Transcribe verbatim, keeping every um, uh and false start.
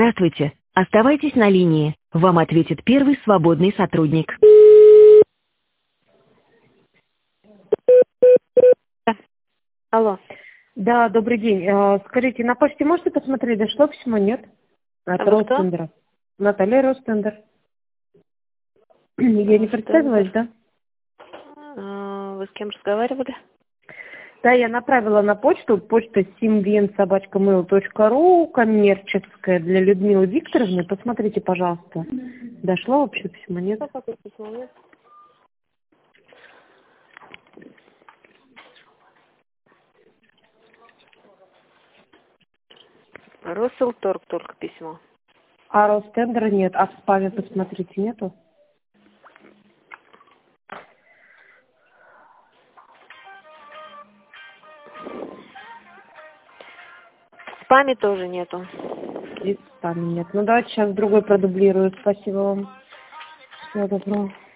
Здравствуйте. Оставайтесь на линии. Вам ответит первый свободный сотрудник. Алло. Да, добрый день. Э, Скажите, на почте можете посмотреть, дошло письмо? Нет? От А вы кто? Ростендера. Наталья Ростендер. Я не представилась, да? А, Вы с кем разговаривали? Да, я направила на почту, почта симвен собака мэйл точка ру, коммерческая, для Людмилы Викторовны. Посмотрите, пожалуйста. Дошло вообще письмо? Нет? Что такое письмо? Нет? Росселторг только письмо. А Ростендера нет. А в спаме посмотрите, нету? В спаме тоже нету. И в спаме нет. Ну давайте сейчас другой продублирую. Спасибо вам. Всего доброго.